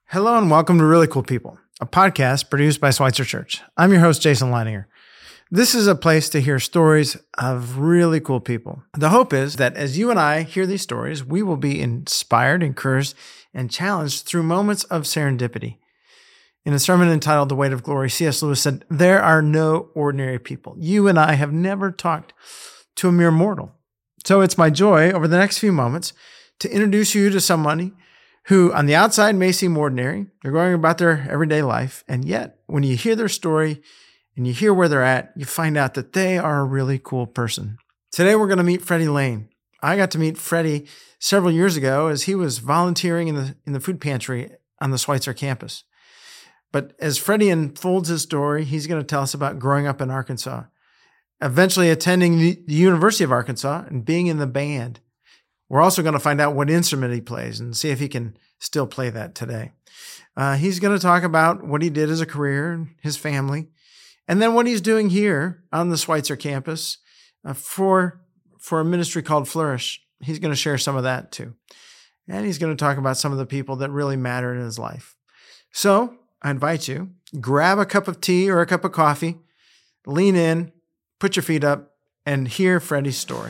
Hello and welcome to Really Cool People, a podcast produced by Schweitzer Church. I'm your host, Jason Leininger. This is a place to hear stories of really cool people. The hope is that as you and I hear these stories, we will be inspired, encouraged, and challenged through moments of serendipity. In a sermon entitled The Weight of Glory, C.S. Lewis said, "There are no ordinary people. You and I have never talked to a mere mortal." So it's my joy over the next few moments to introduce you to somebody who on the outside may seem ordinary. They're going about their everyday life. And yet, when you hear their story and you hear where they're at, you find out that they are a really cool person. Today, we're going to meet Freddie Lane. I got to meet Freddie several years ago as he was volunteering in the food pantry on the Schweitzer campus. But as Freddie unfolds his story, he's going to tell us about growing up in Arkansas, eventually attending the University of Arkansas and being in the band. We're also going to find out what instrument he plays and see if he can still play that today. He's going to talk about what he did as a career, his family, and then what he's doing here on the Schweitzer campus for a ministry called Flourish. He's going to share some of that too. And he's going to talk about some of the people that really matter in his life. So I invite you, grab a cup of tea or a cup of coffee, lean in, put your feet up, and hear Freddie's story.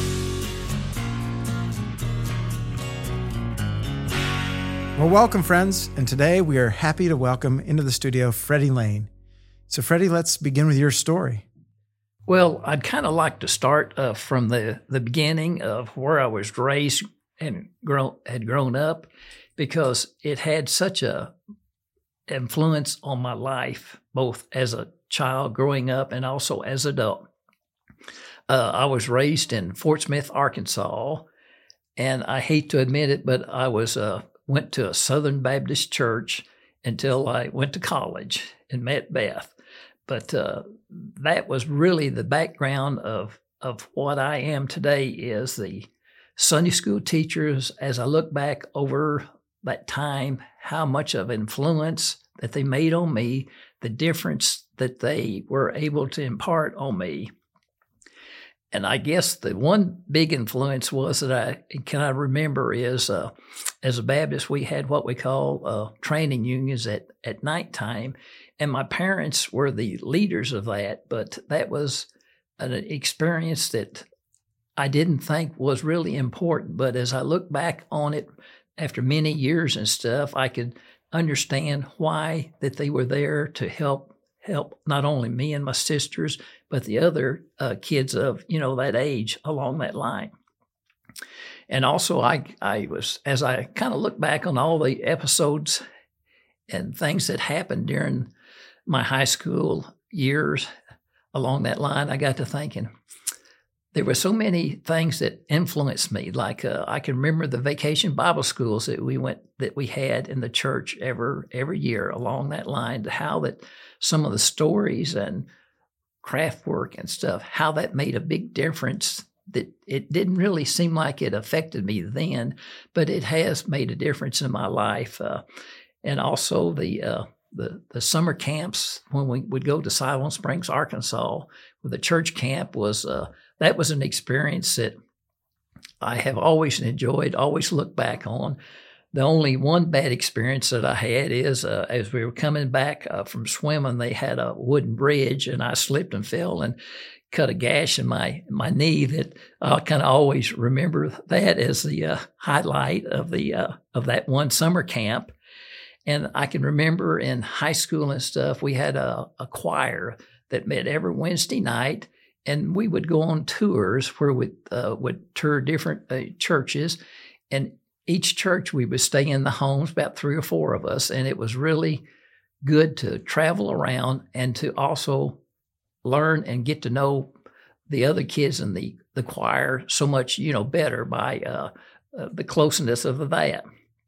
Well, welcome, friends. And today we are happy to welcome into the studio Freddie Lane. So, Freddie, let's begin with your story. Well, I'd kind of like to start from the beginning of where I was raised and had grown up, because it had such a influence on my life, both as a child growing up and also as an adult. I was raised in Fort Smith, Arkansas, and I hate to admit it, but I went to a Southern Baptist church until I went to college and met Beth. But that was really the background of what I am today, is the Sunday school teachers. As I look back over that time, how much of influence that they made on me, the difference that they were able to impart on me. And I guess the one big influence was that I remember is, as a Baptist, we had what we call training unions at nighttime. And my parents were the leaders of that, but that was an experience that I didn't think was really important. But as I look back on it after many years and stuff, I could understand why that they were there to help not only me and my sisters, but the other kids of, that age along that line. And also I was, as I kind of look back on all the episodes and things that happened during my high school years along that line, I got to thinking, there were so many things that influenced me. Like I can remember the vacation Bible schools that we had in the church every year along that line, to how that some of the stories and craft work and stuff, how that made a big difference. That it didn't really seem like it affected me then, but it has made a difference in my life. And also the summer camps when we would go to Siloam Springs, Arkansas, where the church camp was. That was an experience that I have always enjoyed, always look back on. The only one bad experience that I had is as we were coming back from swimming, they had a wooden bridge, and I slipped and fell and cut a gash in my knee. That I kind of always remember that as the highlight of that one summer camp. And I can remember in high school and stuff, we had a choir that met every Wednesday night. And we would go on tours where we would tour different churches. And each church, we would stay in the homes, about 3 or 4 of us. And it was really good to travel around and to also learn and get to know the other kids in the choir so much, better by the closeness of that.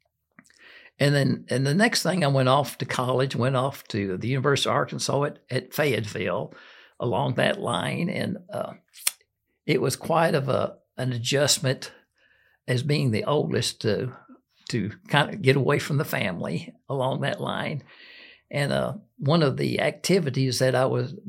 And the next thing, I went off to college, went off to the University of Arkansas at Fayetteville, along that line. And it was quite of an adjustment as being the oldest to kind of get away from the family along that line. And one of the activities that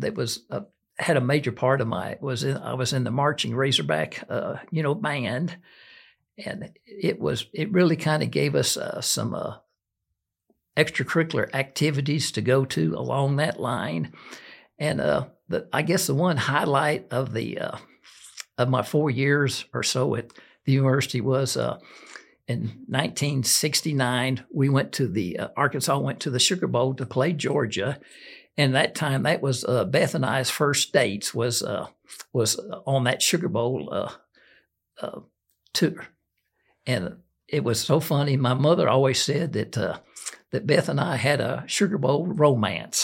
had a major part of I was in the marching Razorback, band. And it really kind of gave us some extracurricular activities to go to along that line. And I guess the one highlight of my 4 years or so at the university was in 1969, we went to Arkansas went to the Sugar Bowl to play Georgia. And that time, that was Beth and I's first dates was on that Sugar Bowl tour. And it was so funny. My mother always said that Beth and I had a Sugar Bowl romance.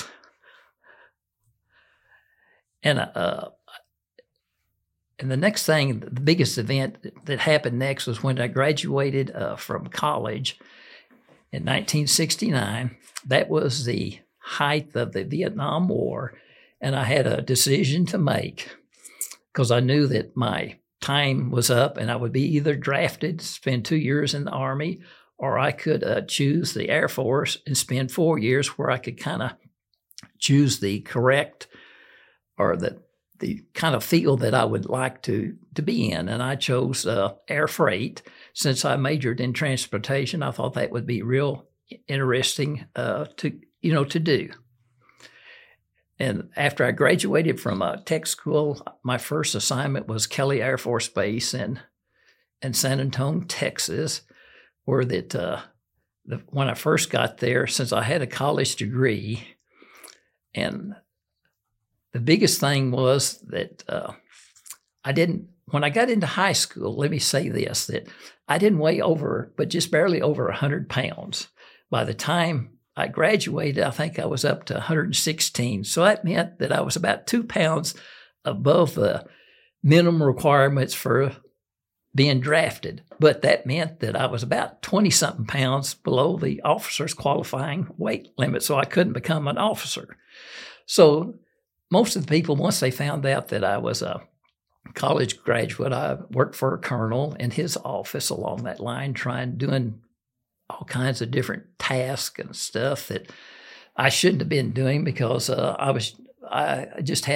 And the next thing, the biggest event that happened next was when I graduated from college in 1969. That was the height of the Vietnam War, and I had a decision to make because I knew that my time was up and I would be either drafted, spend 2 years in the Army, or I could choose the Air Force and spend 4 years where I could kind of choose the correct or the kind of field that I would like to be in. And I chose air freight. Since I majored in transportation, I thought that would be real interesting to do. And after I graduated from tech school, my first assignment was Kelly Air Force Base in San Antonio, Texas, where when I first got there, since I had a college degree, and the biggest thing was that when I got into high school, let me say this, that I didn't weigh just barely over 100 pounds. By the time I graduated, I think I was up to 116. So that meant that I was about 2 pounds above the minimum requirements for being drafted. But that meant that I was about 20-something pounds below the officer's qualifying weight limit, so I couldn't become an officer. So most of the people, once they found out that I was a college graduate, I worked for a colonel in his office along that line, doing all kinds of different tasks and stuff that I shouldn't have been doing because I was just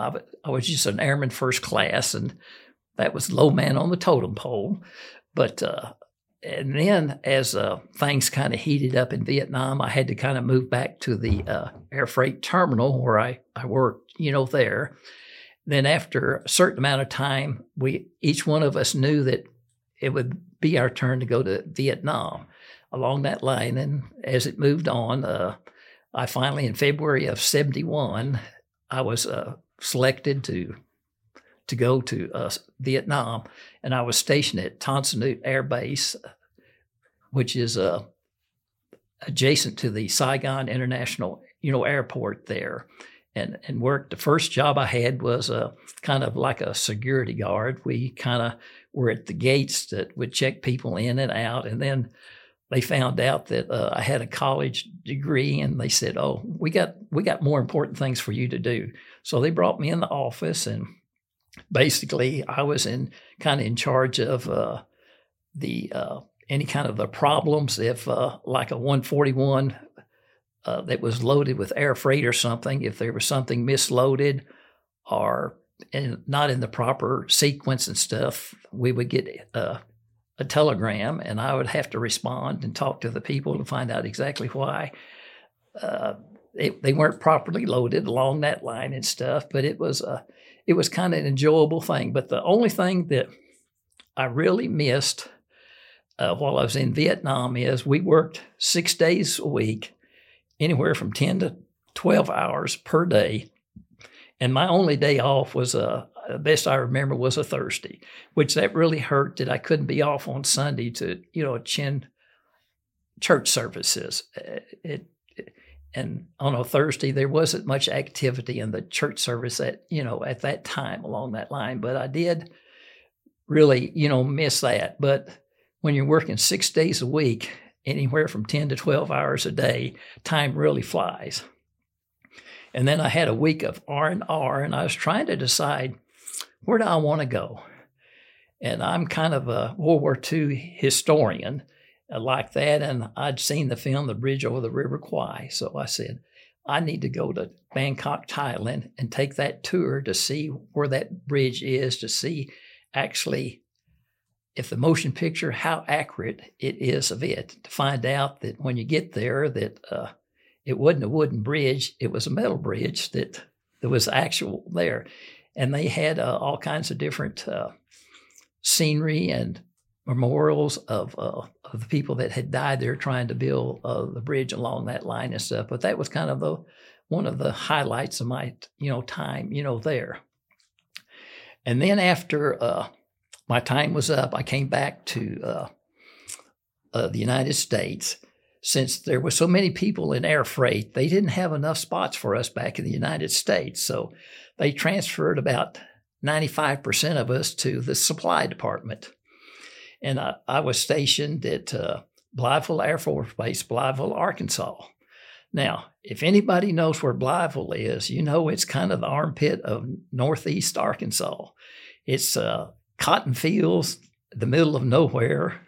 an airman first class, and that was low man on the totem pole. But and then as things kind of heated up in Vietnam, I had to kind of move back to the air freight terminal where I worked, there. Then after a certain amount of time, each one of us knew that it would be our turn to go to Vietnam along that line. And as it moved on, I finally, in February of 1971, I was selected to go to Vietnam, and I was stationed at Tan Son Nhut Air Base, which is adjacent to the Saigon International, airport there, and worked. The first job I had was kind of like a security guard. We kind of were at the gates that would check people in and out, and then they found out that I had a college degree, and they said, "Oh, we got more important things for you to do." So they brought me in the office, and basically, I was in charge of any kind of the problems if like a 141 that was loaded with air freight or something, if there was something misloaded or not in the proper sequence and stuff, we would get a telegram, and I would have to respond and talk to the people to find out exactly why they weren't properly loaded along that line and stuff. But it was kind of an enjoyable thing. But the only thing that I really missed while I was in Vietnam is we worked 6 days a week, anywhere from 10 to 12 hours per day. And my only day off was, the best I remember, was a Thursday, which that really hurt that I couldn't be off on Sunday to, attend church services. And on a Thursday, there wasn't much activity in the church service at that time along that line. But I did really, miss that. But when you're working 6 days a week, anywhere from 10 to 12 hours a day, time really flies. And then I had a week of R&R, and I was trying to decide, where do I want to go? And I'm kind of a World War II historian like that, and I'd seen the film The Bridge Over the River Kwai. So I said, I need to go to Bangkok, Thailand, and take that tour to see where that bridge is, to see actually if the motion picture, how accurate it is of it, to find out that when you get there that it wasn't a wooden bridge, it was a metal bridge that was actual there. And they had all kinds of different scenery and memorials of the people that had died there trying to build the bridge along that line and stuff. But that was kind of one of the highlights of my time there. And then after my time was up, I came back to the United States. Since there were so many people in air freight, they didn't have enough spots for us back in the United States. So they transferred about 95% of us to the supply department. And I was stationed at Blytheville Air Force Base, Blytheville, Arkansas. Now, if anybody knows where Blytheville is, it's kind of the armpit of northeast Arkansas. It's cotton fields, the middle of nowhere.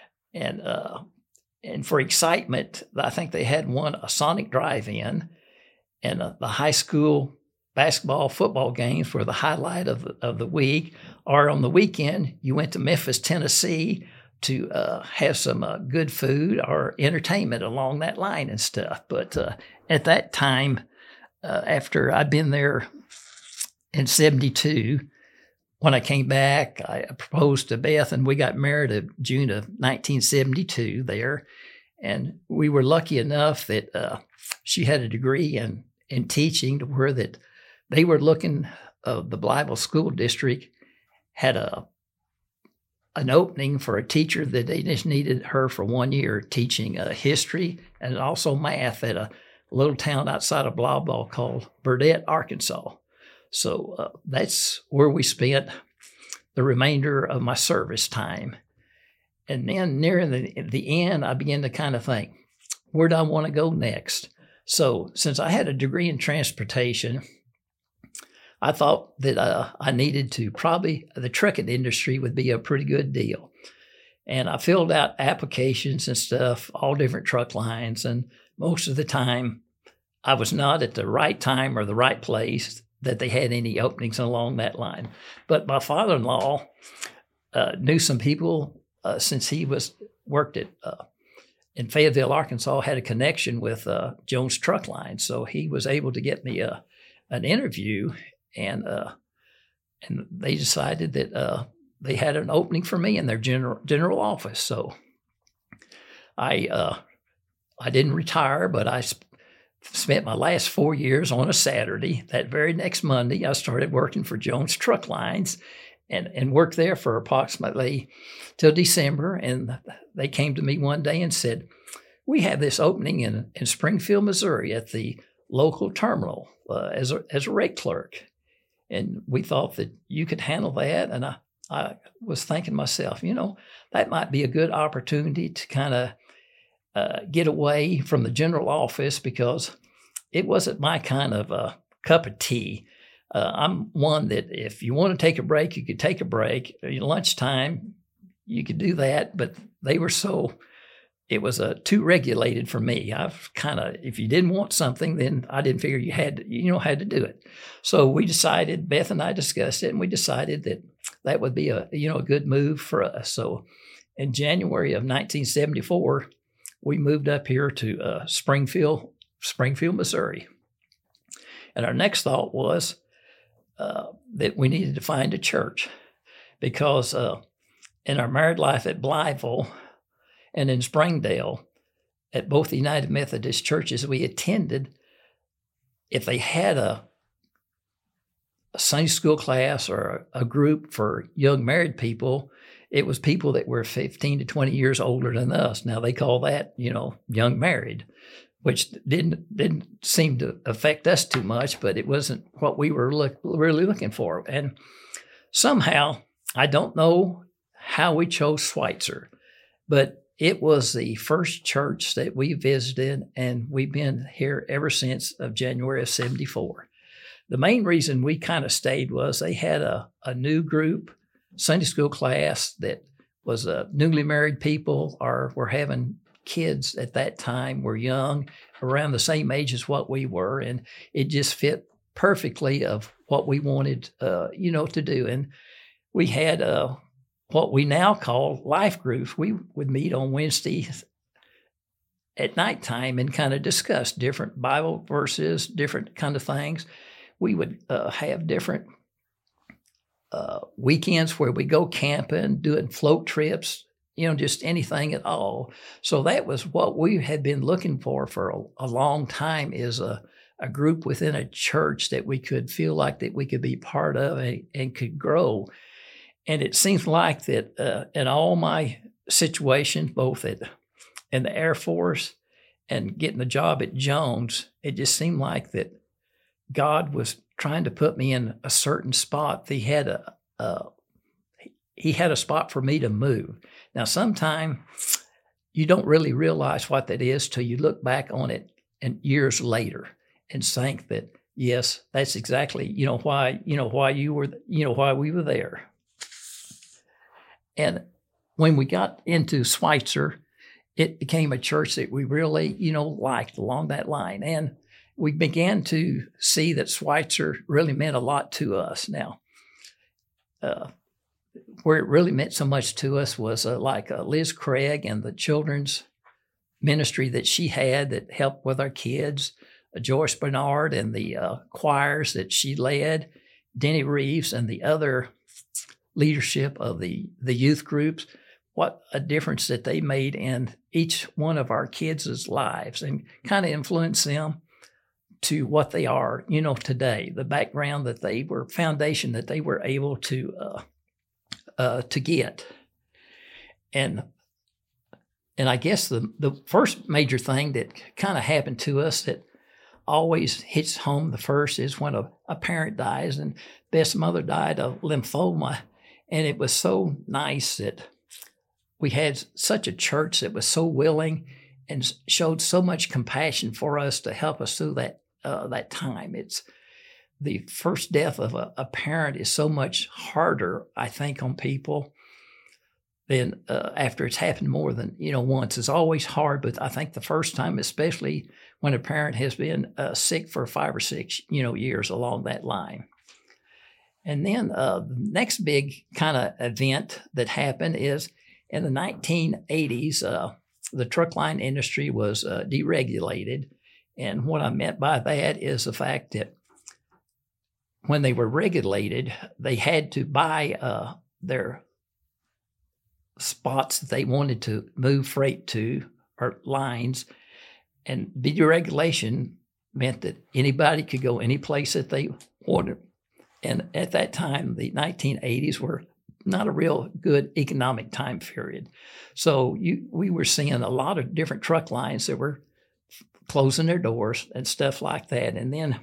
And for excitement, I think they had a Sonic drive-in, and the high school basketball, football games were the highlight of the week. Or on the weekend, you went to Memphis, Tennessee to have some good food or entertainment along that line and stuff. But at that time, after I'd been there in 72, when I came back, I proposed to Beth, and we got married in June of 1972 there. And we were lucky enough that she had a degree in teaching, to where that they were looking, the Blytheville School District had an opening for a teacher that they just needed her for 1 year teaching history and also math at a little town outside of Blytheville called Burdett, Arkansas. So that's where we spent the remainder of my service time. And then near the end, I began to kind of think, where do I want to go next? So since I had a degree in transportation, I thought that I needed to the trucking industry would be a pretty good deal. And I filled out applications and stuff, all different truck lines. And most of the time, I was not at the right time or the right place that they had any openings along that line. But my father-in-law knew some people since he worked in Fayetteville, Arkansas, had a connection with Jones Truck Line. So he was able to get me an interview, and they decided that they had an opening for me in their general office. So I didn't retire, but I spent my last 4 years on a Saturday. That very next Monday, I started working for Jones Truck Lines and worked there for approximately till December. And they came to me one day and said, we have this opening in Springfield, Missouri at the local terminal as a rate clerk. And we thought that you could handle that. And I was thinking to myself, that might be a good opportunity to kind of get away from the general office, because it wasn't my kind of cup of tea. I'm one that if you want to take a break, you could take a break. Lunchtime, you could do that, but they were it was too regulated for me. If you didn't want something, then I didn't figure you had to do it. So we decided, Beth and I discussed it, and we decided that would be a good move for us. So in January of 1974, we moved up here to Springfield, Missouri. And our next thought was that we needed to find a church, because in our married life at Blytheville and in Springdale, at both the United Methodist churches we attended, if they had a Sunday school class or a group for young married people, it was people that were 15 to 20 years older than us. Now they call that, young married, which didn't seem to affect us too much, but it wasn't what we were really looking for. And somehow, I don't know how we chose Schweitzer, but it was the first church that we visited, and we've been here ever since of January of 74. The main reason we kind of stayed was they had a new group Sunday school class that was newly married people or were having kids at that time, were young, around the same age as what we were, and it just fit perfectly of what we wanted, to do. And we had what we now call life groups. We would meet on Wednesdays at nighttime and kind of discuss different Bible verses, different kind of things. We would have different weekends where we go camping, doing float trips, just anything at all. So that was what we had been looking for a long time, is a group within a church that we could feel like that we could be part of and could grow. And it seems like that in all my situations, both in the Air Force and getting a job at Jones, it just seemed like that God was trying to put me in a certain spot. He had a spot for me to move. Now, sometimes you don't really realize what that is till you look back on it and years later and think that, yes, that's exactly, why we were there. And when we got into Schweitzer, it became a church that we really, liked along that line. And we began to see that Schweitzer really meant a lot to us. Now, where it really meant so much to us was like Liz Craig and the children's ministry that she had that helped with our kids, Joyce Bernard and the choirs that she led, Denny Reeves and the other leadership of the youth groups. What a difference that they made in each one of our kids' lives and kind of influenced them to what they are, today, the background that they were, foundation that they were able to get. And I guess the first major thing that kind of happened to us that always hits home the first is when a parent dies, and Beth's mother died of lymphoma. And it was so nice that we had such a church that was so willing and showed so much compassion for us to help us through that time. It's the first death of a parent is so much harder, I think, on people than after it's happened more than once. It's always hard, but I think the first time, especially when a parent has been sick for 5 or 6 years along that line. And then the next big kind of event that happened is in the 1980s, the truck line industry was deregulated. And what I meant by that is the fact that when they were regulated, they had to buy their spots that they wanted to move freight to, or lines. And deregulation meant that anybody could go any place that they wanted. And at that time, the 1980s were not a real good economic time period. So we were seeing a lot of different truck lines that were closing their doors and stuff like that. And then,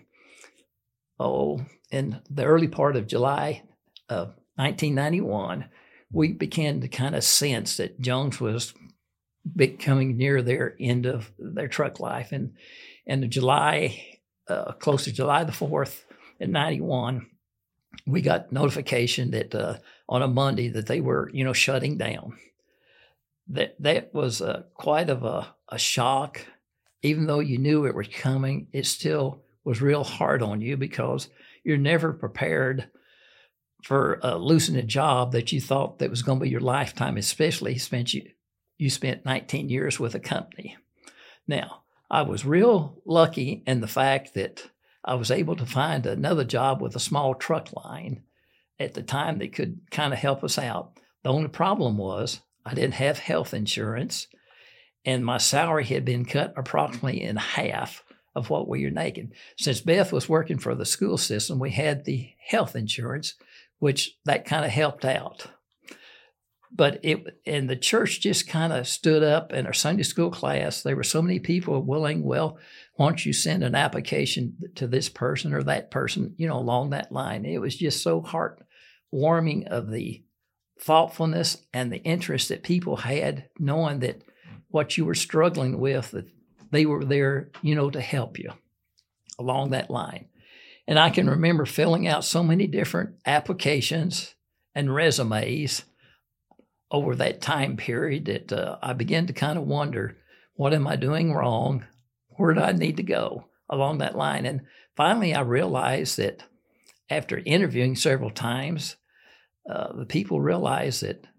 in the early part of July of 1991, we began to kind of sense that Jones was becoming near their end of their truck life. And in July, close to July the 4th in 91, we got notification that on a Monday that they were, shutting down. That was quite of a shock. Even though you knew it was coming, it still was real hard on you because you're never prepared for losing a job that you thought that was going to be your lifetime, especially since you spent 19 years with a company. Now, I was real lucky in the fact that I was able to find another job with a small truck line at the time that could kind of help us out. The only problem was I didn't have health insurance, and my salary had been cut approximately in half of what we were making. Since Beth was working for the school system, we had the health insurance, which that kind of helped out. But the church just kind of stood up in our Sunday school class. There were so many people willing, well, why don't you send an application to this person or that person, along that line. It was just so heartwarming of the thoughtfulness and the interest that people had, knowing that what you were struggling with, that they were there, to help you along that line. And I can remember filling out so many different applications and resumes over that time period that I began to kind of wonder, what am I doing wrong? Where do I need to go along that line? And finally, I realized that after interviewing several times, the people realized that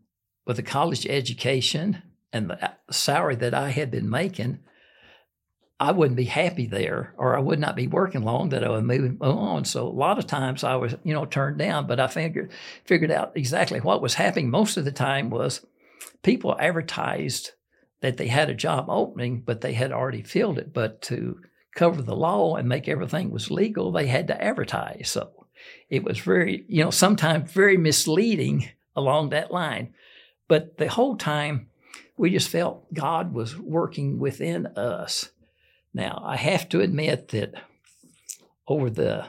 with the college education and the salary that I had been making, I wouldn't be happy there, or I would not be working long, that I would move on. So a lot of times I was, turned down, but I figured out exactly what was happening. Most of the time was people advertised that they had a job opening, but they had already filled it. But to cover the law and make everything was legal, they had to advertise. So it was very, sometimes very misleading along that line. But the whole time we just felt God was working within us. Now, I have to admit that over the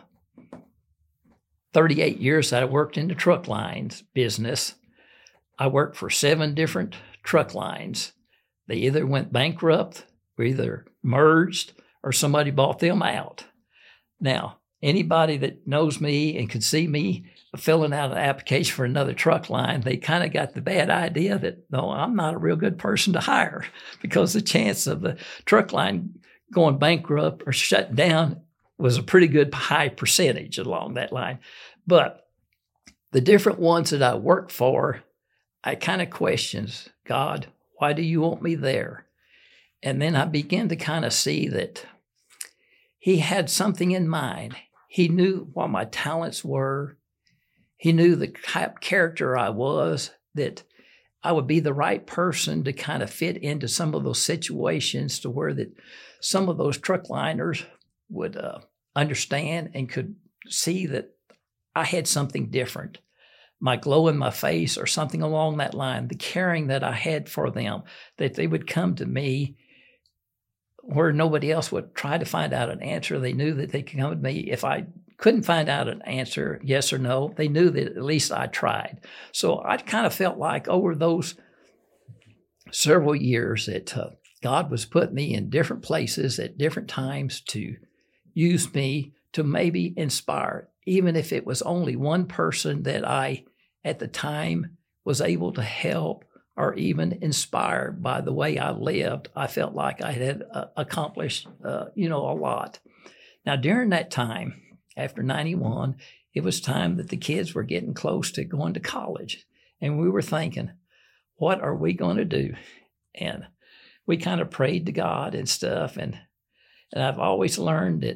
38 years that I worked in the truck lines business, I worked for 7 different truck lines. They either went bankrupt, or either merged, or somebody bought them out. Now, anybody that knows me and could see me filling out an application for another truck line, they kind of got the bad idea that, no, I'm not a real good person to hire, because the chance of the truck line going bankrupt or shut down was a pretty good high percentage along that line. But the different ones that I worked for, I kind of questioned, God, why do you want me there? And then I began to kind of see that he had something in mind. He knew what my talents were. He knew the type of character I was, that I would be the right person to kind of fit into some of those situations, to where that some of those truck liners would understand and could see that I had something different. My glow in my face, or something along that line, the caring that I had for them, that they would come to me where nobody else would try to find out an answer. They knew that they could come to me. If I couldn't find out an answer, yes or no, they knew that at least I tried. So I kind of felt like over those several years that God was putting me in different places at different times to use me to maybe inspire, even if it was only one person that I, at the time, was able to help or even inspired by the way I lived. I felt like I had accomplished, a lot. Now, during that time, after 91, it was time that the kids were getting close to going to college. And we were thinking, what are we going to do? And we kind of prayed to God and stuff. And I've always learned that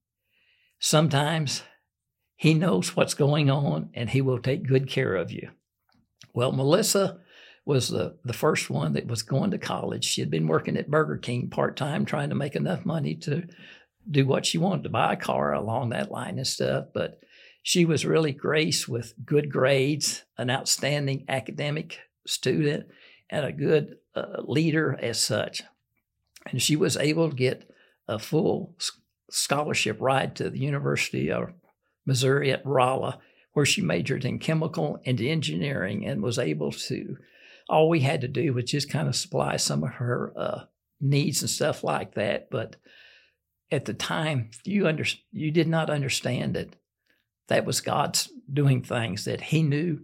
sometimes he knows what's going on and he will take good care of you. Well, Melissa was the first one that was going to college. She had been working at Burger King part-time, trying to make enough money to do what she wanted, to buy a car along that line and stuff. But she was really graced with good grades, an outstanding academic student, and a good leader as such. And she was able to get a full scholarship ride to the University of Missouri at Rolla, where she majored in chemical and engineering, and was able to, all we had to do was just kind of supply some of her needs and stuff like that. But at the time, you did not understand it. That was God's doing things, that he knew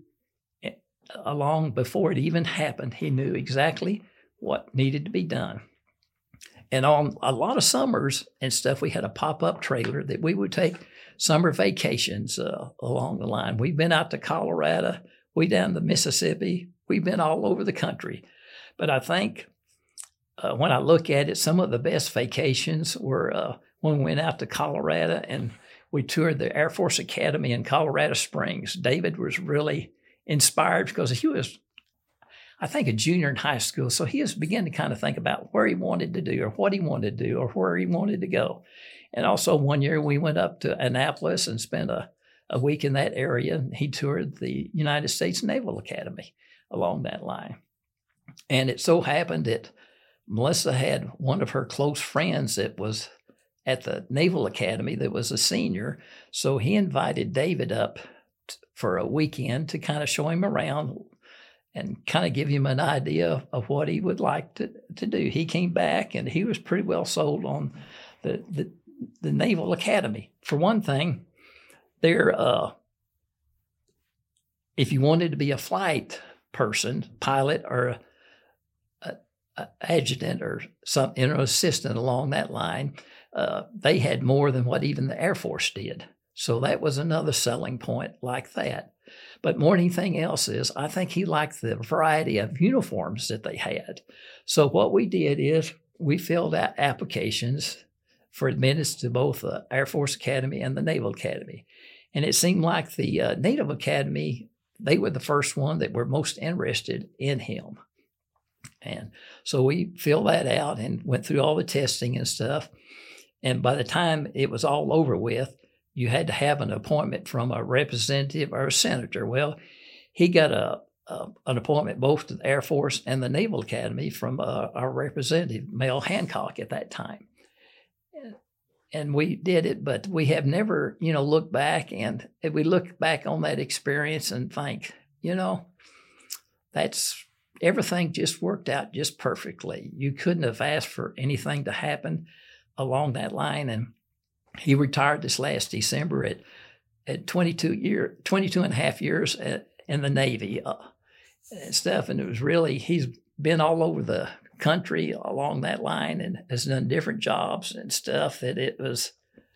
long before it even happened. He knew exactly what needed to be done. And on a lot of summers and stuff, we had a pop-up trailer that we would take summer vacations along the line. We've been out to Colorado, we down to Mississippi, we've been all over the country. But I think when I look at it, some of the best vacations were when we went out to Colorado and we toured the Air Force Academy in Colorado Springs. David was really inspired because he was, I think, a junior in high school. So he was beginning to kind of think about where he wanted to do or what he wanted to do or where he wanted to go. And also one year we went up to Annapolis and spent a week in that area. He toured the United States Naval Academy along that line. And it so happened that Melissa had one of her close friends that was at the Naval Academy that was a senior. So he invited David up for a weekend to kind of show him around and kind of give him an idea of what he would like to do. He came back and he was pretty well sold on the Naval Academy. For one thing, there, if you wanted to be a flight person, pilot or a adjutant or some assistant along that line, they had more than what even the Air Force did. So that was another selling point like that. But more than anything else is, I think he liked the variety of uniforms that they had. So what we did is we filled out applications for admittance to both the Air Force Academy and the Naval Academy. And it seemed like the Naval Academy, they were the first one that were most interested in him. And so we filled that out and went through all the testing and stuff. And by the time it was all over with, you had to have an appointment from a representative or a senator. Well, he got an appointment both to the Air Force and the Naval Academy from our representative, Mel Hancock, at that time. And we did it, but we have never, looked back. And if we look back on that experience and think, that's everything just worked out just perfectly. You couldn't have asked for anything to happen along that line. And he retired this last December at 22 and a half years in the Navy and stuff. And it was really, he's been all over the country along that line and has done different jobs and stuff, that it was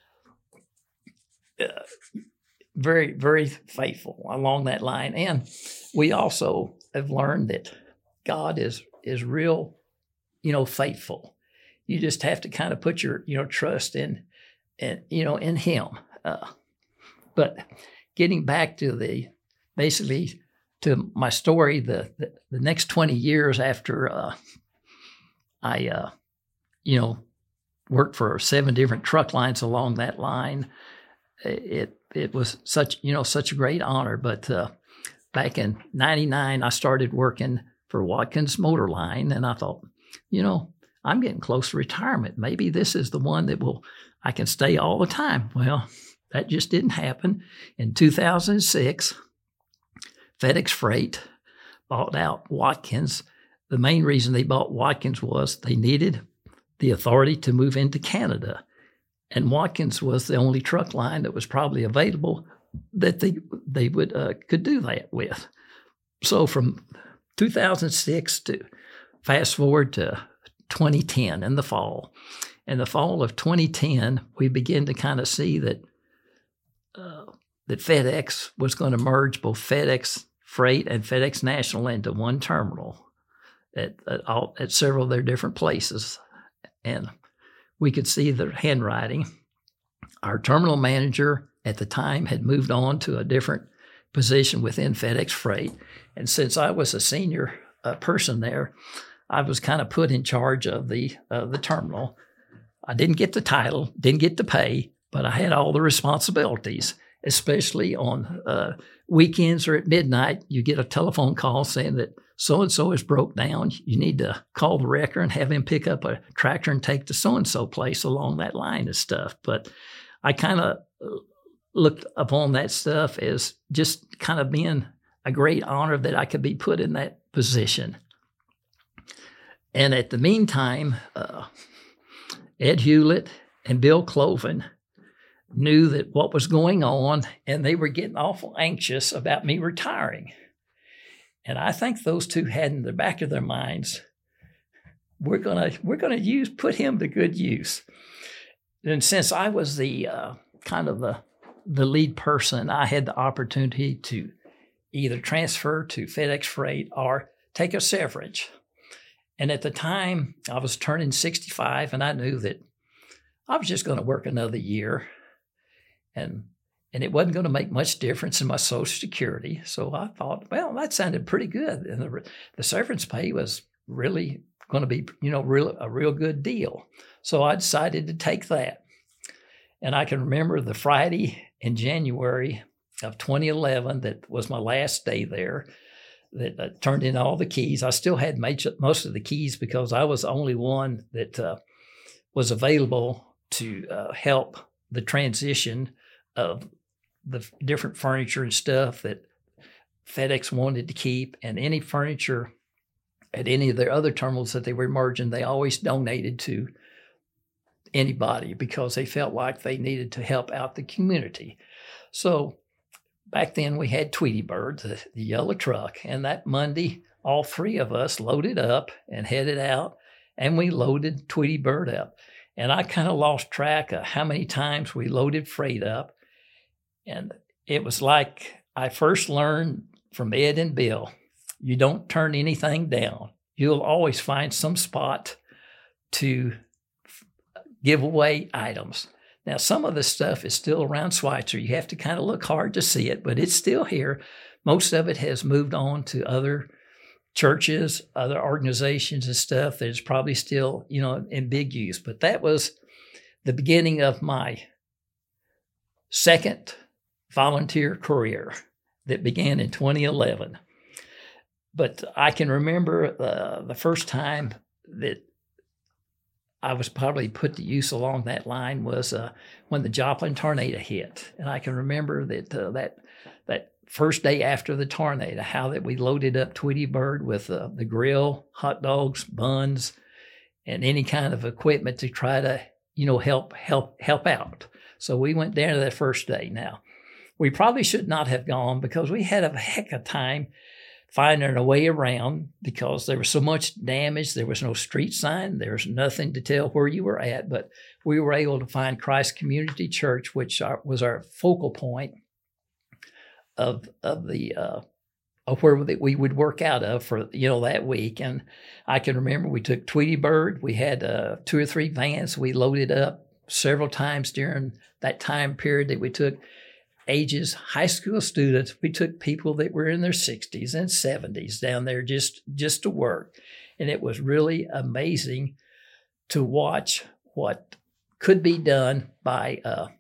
very, very faithful along that line. And we also have learned that God is real, faithful. You just have to kind of put your, trust in him. But getting back to basically to my story, the next 20 years after I worked for 7 different truck lines along that line, it was such a great honor. But back in '99, I started working for Watkins Motor Line, and I thought, I'm getting close to retirement. Maybe this is the one that I can stay all the time. Well, that just didn't happen. In 2006, FedEx Freight bought out Watkins. The main reason they bought Watkins was they needed the authority to move into Canada. And Watkins was the only truck line that was probably available that they could do that with. So from 2006 to fast forward to 2010 in the fall. In the fall of 2010, we began to kind of see that FedEx was going to merge both FedEx Freight and FedEx National into one terminal at several of their different places. And we could see the handwriting. Our terminal manager at the time had moved on to a different position within FedEx Freight. And since I was a senior person there, I was kind of put in charge of the terminal. I didn't get the title, didn't get the pay, but I had all the responsibilities, especially on weekends or at midnight. You get a telephone call saying that so-and-so is broke down. You need to call the wrecker and have him pick up a tractor and take to so-and-so place along that line and stuff. But I kind of looked upon that stuff as just kind of being a great honor that I could be put in that position. And at the meantime, Ed Hewlett and Bill Cloven knew that what was going on, and they were getting awful anxious about me retiring. And I think those two had in the back of their minds, we're gonna put him to good use. And since I was the kind of the lead person, I had the opportunity to either transfer to FedEx Freight or take a severance. And at the time, I was turning 65, and I knew that I was just going to work another year, and it wasn't going to make much difference in my Social Security. So I thought, well, that sounded pretty good, and the severance pay was really going to be, a real good deal. So I decided to take that. And I can remember the Friday in January of 2011 that was my last day there, that I turned in all the keys. I still had most of the keys because I was the only one that was available to help the transition of the different furniture and stuff that FedEx wanted to keep, and any furniture at any of their other terminals that they were merging, they always donated to anybody because they felt like they needed to help out the community. So back then we had Tweety Bird, the yellow truck, and that Monday, all 3 of us loaded up and headed out, and we loaded Tweety Bird up. And I kind of lost track of how many times we loaded freight up. And it was like I first learned from Ed and Bill, you don't turn anything down. You'll always find some spot to give away items. Now, some of the stuff is still around Schweitzer. You have to kind of look hard to see it, but it's still here. Most of it has moved on to other churches, other organizations and stuff that is probably still, in big use. But that was the beginning of my second volunteer career that began in 2011. But I can remember the first time that I was probably put to use along that line was when the Joplin tornado hit. And I can remember that that first day after the tornado, how that we loaded up Tweety Bird with the grill, hot dogs, buns, and any kind of equipment to try to, help out. So we went down to that first day. Now, we probably should not have gone because we had a heck of a time finding a way around because there was so much damage. There was no street sign. There was nothing to tell where you were at, but we were able to find Christ Community Church, which was our focal point of where we would work out of for, that week. And I can remember we took Tweety Bird. We had 2 or 3 vans. We loaded up several times during that time period that we took ages, high school students. We took people that were in their 60s and 70s down there just to work. And it was really amazing to watch what could be done by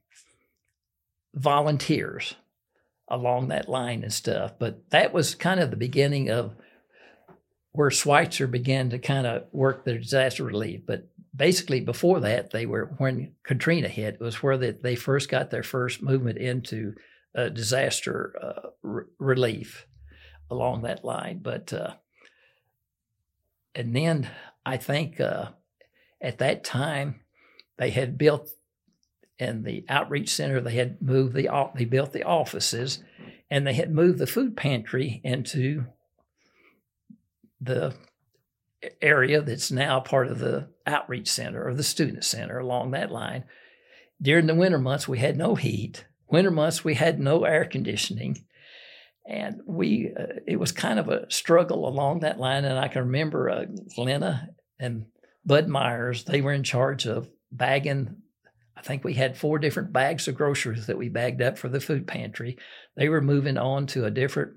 volunteers along that line and stuff. But that was kind of the beginning of where Schweitzer began to kind of work the disaster relief. But basically before that, when Katrina hit, it was where they first got their first movement into disaster relief along that line. But and then I think at that time they had built in the outreach center. They had moved they built the offices, and they had moved the food pantry into the area that's now part of the outreach center or the student center along that line. During the winter months, we had no heat. Winter months, we had no air conditioning. And it was kind of a struggle along that line. And I can remember Glenna and Bud Myers, they were in charge of bagging. I think we had 4 different bags of groceries that we bagged up for the food pantry. They were moving on to a different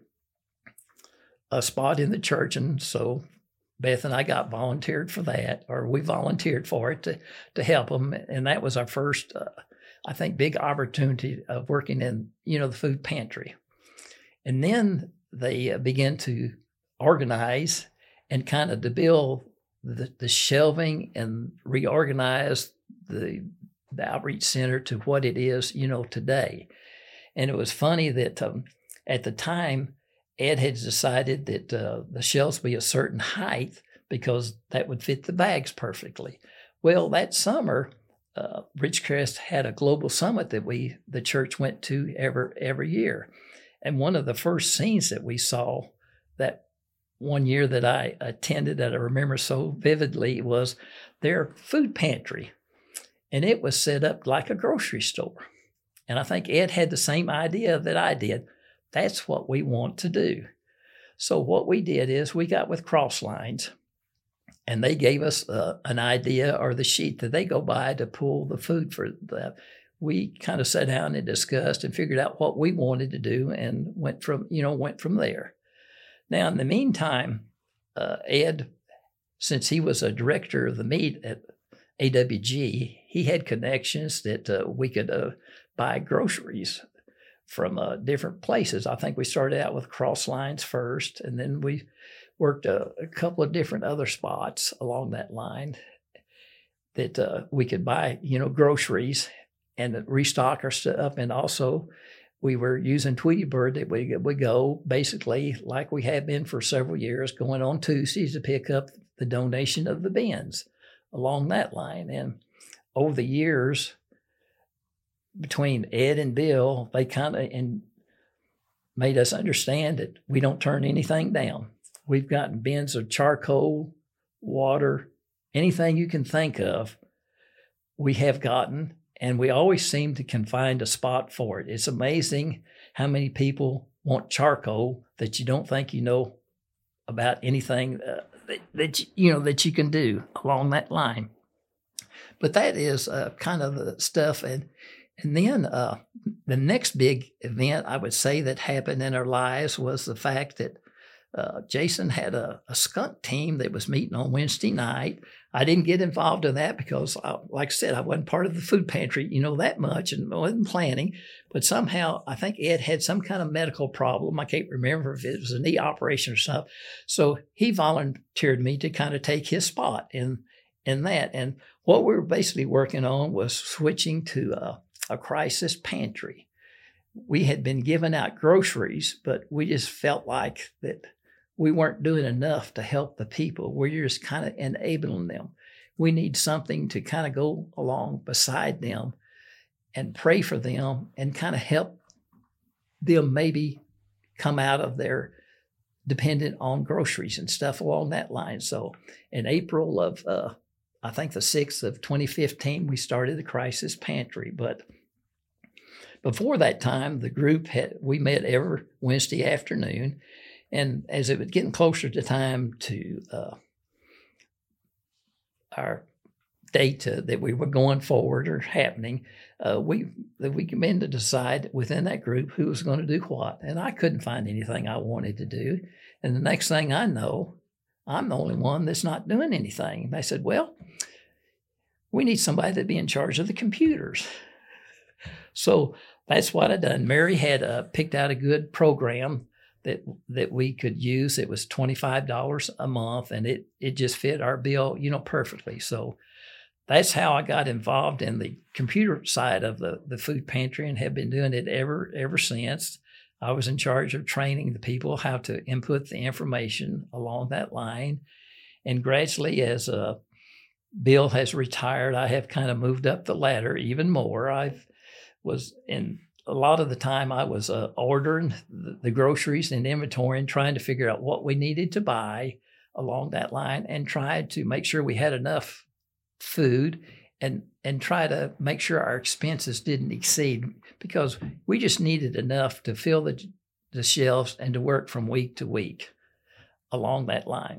spot in the church. And so Beth and I got volunteered for that, or we volunteered for it to help them. And that was our first, I think, big opportunity of working in, the food pantry. And then they began to organize and kind of to build the shelving and reorganize the outreach center to what it is, today. And it was funny that at the time, Ed had decided that the shelves be a certain height because that would fit the bags perfectly. Well, that summer, Ridgecrest had a global summit that the church went to every year. And one of the first scenes that we saw that one year that I attended that I remember so vividly was their food pantry. And it was set up like a grocery store. And I think Ed had the same idea that I did. That's what we want to do. So what we did is we got with Crosslines, and they gave us an idea or the sheet that they go by to pull the food for that. We kind of sat down and discussed and figured out what we wanted to do and went from there. Now, in the meantime, Ed, since he was a director of the meat at AWG, he had connections that we could buy groceries from different places. I think we started out with Crosslines first, and then we worked a couple of different other spots along that line that we could buy, groceries and restock our stuff. And also we were using Tweety Bird that we go basically like we have been for several years, going on Tuesdays to pick up the donation of the bins along that line. And over the years, between Ed and Bill, they kind of made us understand that we don't turn anything down. We've gotten bins of charcoal, water, anything you can think of, we have gotten. And we always seem to can find a spot for it. It's amazing how many people want charcoal that you don't think you know about anything that you can do along that line. But that is kind of the stuff. And then the next big event I would say that happened in our lives was the fact that Jason had a skunk team that was meeting on Wednesday night. I didn't get involved in that because, like I said, I wasn't part of the food pantry, that much, and I wasn't planning. But somehow, I think Ed had some kind of medical problem. I can't remember if it was a knee operation or something. So he volunteered me to kind of take his spot in that. And what we were basically working on was switching to a crisis pantry. We had been giving out groceries, but we just felt like that we weren't doing enough to help the people. We're just kind of enabling them. We need something to kind of go along beside them and pray for them and kind of help them maybe come out of their dependent on groceries and stuff along that line. So in April of, I think the 6th of 2015, we started the Crisis Pantry. But before that time, the group we met every Wednesday afternoon. And as it was getting closer to time to our date that we were going forward or happening, we began to decide within that group who was going to do what. And I couldn't find anything I wanted to do. And the next thing I know, I'm the only one that's not doing anything. And they said, well, we need somebody to be in charge of the computers. So that's what I done. Mary had picked out a good program that we could use. It was $25 a month, and it just fit our bill, perfectly. So that's how I got involved in the computer side of the food pantry and have been doing it ever since. I was in charge of training the people how to input the information along that line. And gradually, as Bill has retired, I have kind of moved up the ladder even more. A lot of the time I was ordering the groceries and inventory and trying to figure out what we needed to buy along that line and tried to make sure we had enough food and try to make sure our expenses didn't exceed, because we just needed enough to fill the shelves and to work from week to week along that line.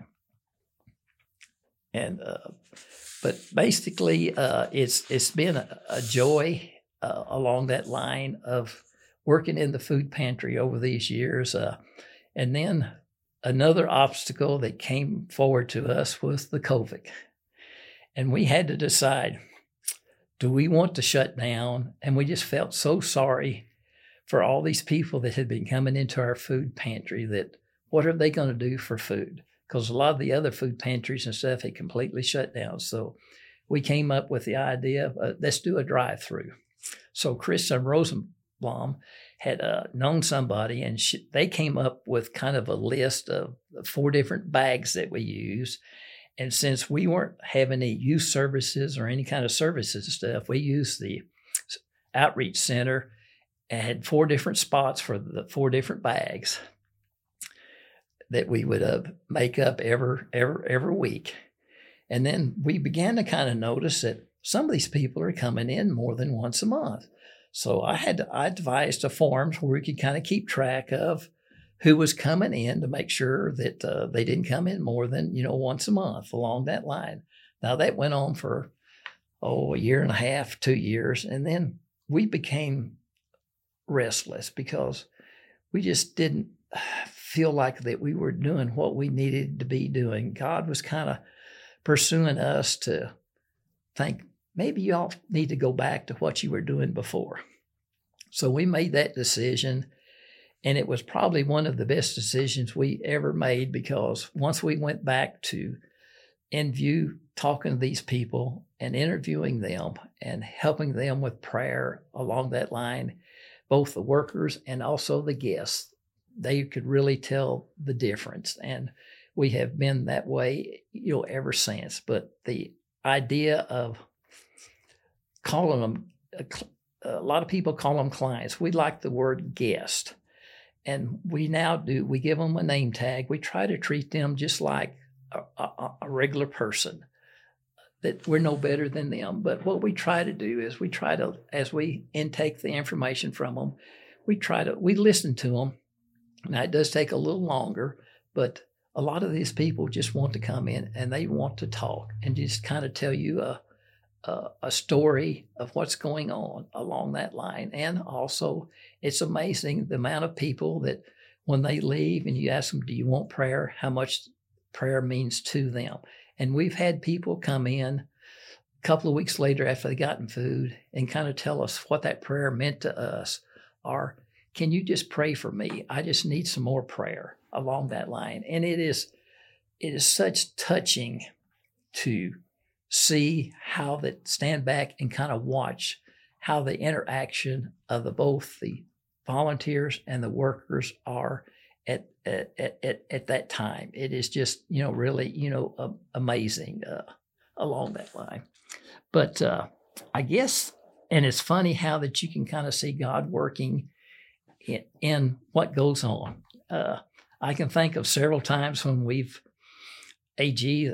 And but basically it's been a joy along that line of working in the food pantry over these years. And then another obstacle that came forward to us was the COVID. And we had to decide, do we want to shut down? And we just felt so sorry for all these people that had been coming into our food pantry, that what are they going to do for food? Because a lot of the other food pantries and stuff had completely shut down. So we came up with the idea of let's do a drive-through. So Chris and Rosenblum had known somebody, and they came up with kind of a list of 4 different bags that we use. And since we weren't having any youth services or any kind of services and stuff, we used the outreach center and had 4 different spots for the 4 different bags that we would make up every week. And then we began to kind of notice that some of these people are coming in more than once a month. So I devised a forms where we could kind of keep track of who was coming in to make sure that they didn't come in more than, once a month along that line. Now that went on for, a year and a half, 2 years. And then we became restless because we just didn't feel like that we were doing what we needed to be doing. God was kind of pursuing us to think, maybe y'all need to go back to what you were doing before. So we made that decision, and it was probably one of the best decisions we ever made, because once we went back to InView, talking to these people and interviewing them and helping them with prayer along that line, both the workers and also the guests, they could really tell the difference. And we have been that way, ever since. But the idea of calling them, a lot of people call them clients. We like the word guest. And we give them a name tag. We try to treat them just like a regular person. that we're no better than them. But what we try to do is we try to, as we intake the information from them, we listen to them. Now, it does take a little longer, but a lot of these people just want to come in and they want to talk and just kind of tell you a story of what's going on along that line. And also, it's amazing the amount of people that when they leave and you ask them, do you want prayer? How much prayer means to them. And we've had people come in a couple of weeks later after they gotten food and kind of tell us what that prayer meant to us. Or, can you just pray for me? I just need some more prayer along that line. And it is such touching to see how that stand back and kind of watch how the interaction of both the volunteers and the workers are at that time. It is just, really, amazing along that line. But I guess, and it's funny how that you can kind of see God working in what goes on. I can think of several times when AG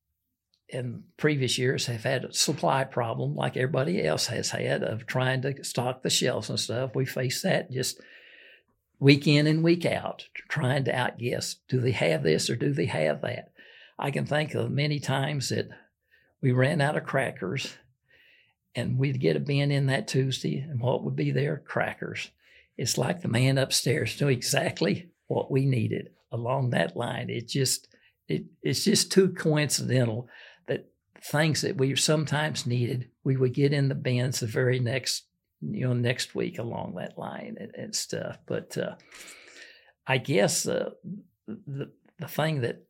in previous years have had a supply problem like everybody else has had of trying to stock the shelves and stuff. We face that just week in and week out, trying to outguess, do they have this or do they have that? I can think of many times that we ran out of crackers and we'd get a bin in that Tuesday, and what would be there? Crackers. It's like the man upstairs knew exactly what we needed along that line. It's just too coincidental that things that we sometimes needed, we would get in the bins the very next week along that line and stuff. But I guess the thing that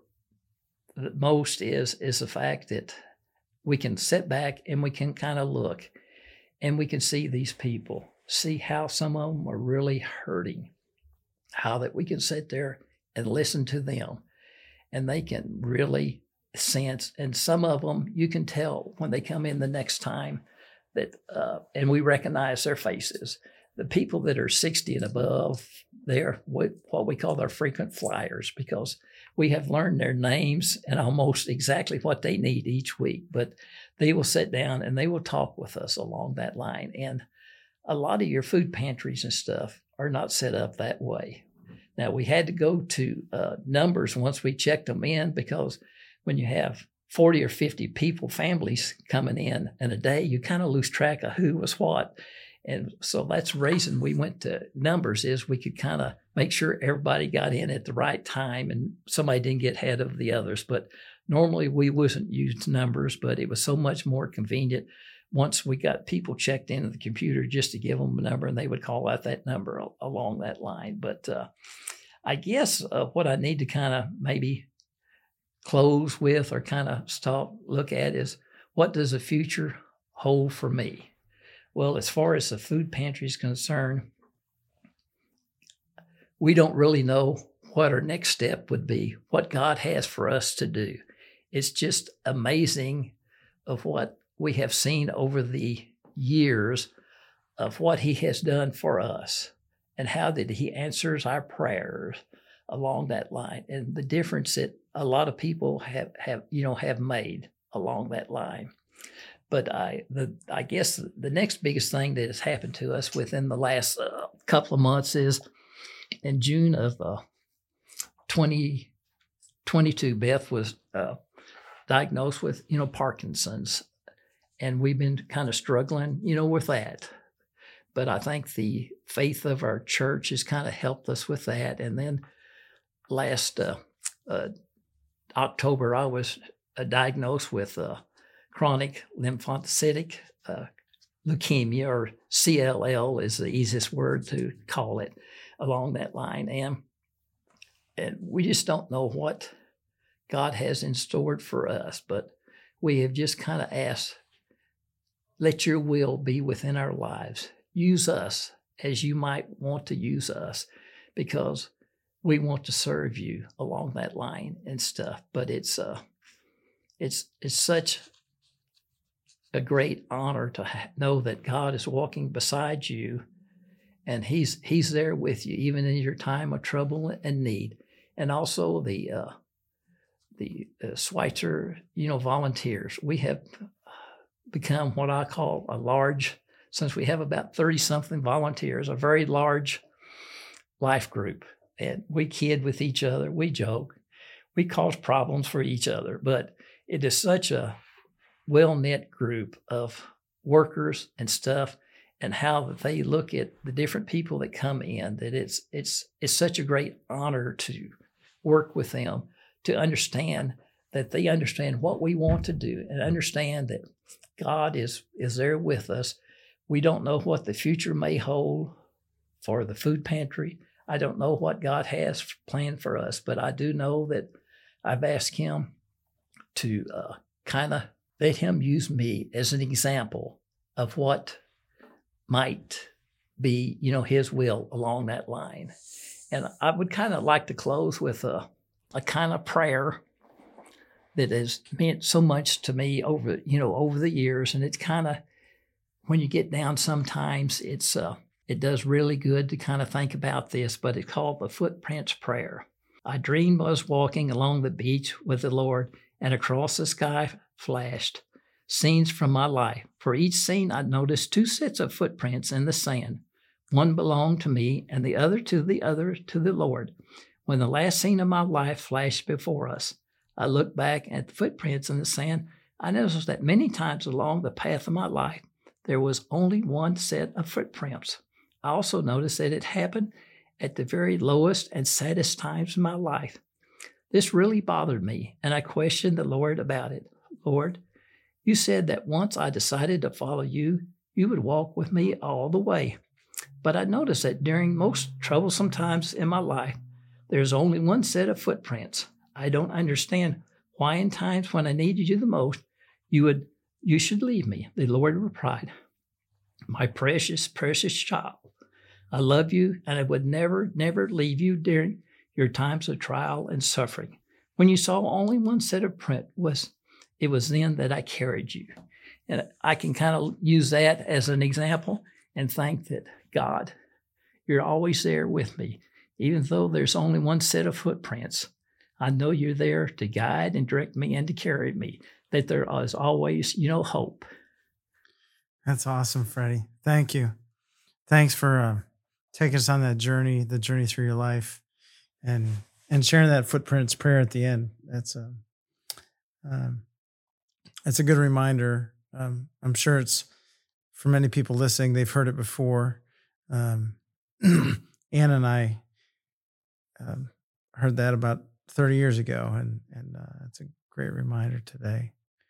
most is the fact that we can sit back and we can kind of look and we can see these people, see how some of them are really hurting, how that we can sit there and listen to them and they can really sense. And some of them, you can tell when they come in the next time that, and we recognize their faces. The people that are 60 and above, they're what we call their frequent flyers, because we have learned their names and almost exactly what they need each week. But they will sit down and they will talk with us along that line. And a lot of your food pantries and stuff are not set up that way. Now, we had to go to numbers once we checked them in, because when you have 40 or 50 people, families coming in a day, you kind of lose track of who was what. And so that's the reason we went to numbers, is we could kind of make sure everybody got in at the right time and somebody didn't get ahead of the others. But normally we wouldn't use numbers, but it was so much more convenient once we got people checked into the computer just to give them a number and they would call out that number along that line. But I guess what I need to kind of maybe close with or kind of look at is, what does the future hold for me? Well, as far as the food pantry is concerned, we don't really know what our next step would be, what God has for us to do. It's just amazing of what we have seen over the years of what He has done for us and how that He answers our prayers along that line, and the difference that a lot of people have made along that line. But I guess the next biggest thing that has happened to us within the last couple of months is in June of 2022, Beth was diagnosed with, Parkinson's. And we've been kind of struggling, with that. But I think the faith of our church has kind of helped us with that. And then last October, I was diagnosed with chronic lymphocytic leukemia, or CLL is the easiest word to call it along that line. And we just don't know what God has in store for us, but we have just kind of asked, let your will be within our lives. Use us as you might want to use us, because we want to serve you along that line and stuff. But it's such a great honor to know that God is walking beside you, and He's there with you, even in your time of trouble and need. And also the Schweitzer, volunteers, we have become what I call since we have about 30-something volunteers, a very large life group. And we kid with each other, we joke, we cause problems for each other, but it is such a well-knit group of workers and stuff, and how they look at the different people that come in, that it's such a great honor to work with them, to understand that they understand what we want to do and understand that God is there with us. We don't know what the future may hold for the food pantry. I don't know what God has planned for us, but I do know that I've asked Him to kind of let Him use me as an example of what might be, His will along that line. And I would kind of like to close with a kind of prayer that has meant so much to me over the years. And it's kind of, when you get down sometimes, it does really good to kind of think about this, but it's called the Footprints Prayer. I dreamed I was walking along the beach with the Lord, and across the sky flashed scenes from my life. For each scene, I noticed 2 sets of footprints in the sand. One belonged to me, and the other to the Lord. When the last scene of my life flashed before us, I looked back at the footprints in the sand. I noticed that many times along the path of my life, there was only one set of footprints. I also noticed that it happened at the very lowest and saddest times in my life. This really bothered me, and I questioned the Lord about it. Lord, you said that once I decided to follow you, you would walk with me all the way. But I noticed that during most troublesome times in my life, there's only one set of footprints. I don't understand why in times when I needed you the most, you should leave me. The Lord replied, my precious, precious child, I love you, and I would never, never leave you during your times of trial and suffering. When you saw only one set of print, it was then that I carried you. And I can kind of use that as an example and think that, God, you're always there with me. Even though there's only one set of footprints, I know you're there to guide and direct me and to carry me, that there is always, hope. That's awesome, Freddie. Thank you. Thanks for taking us on that journey, the journey through your life, and sharing that Footprints prayer at the end. That's a good reminder. I'm sure it's, for many people listening, they've heard it before. Ann and I heard that about 30 years ago, and it's a great reminder today.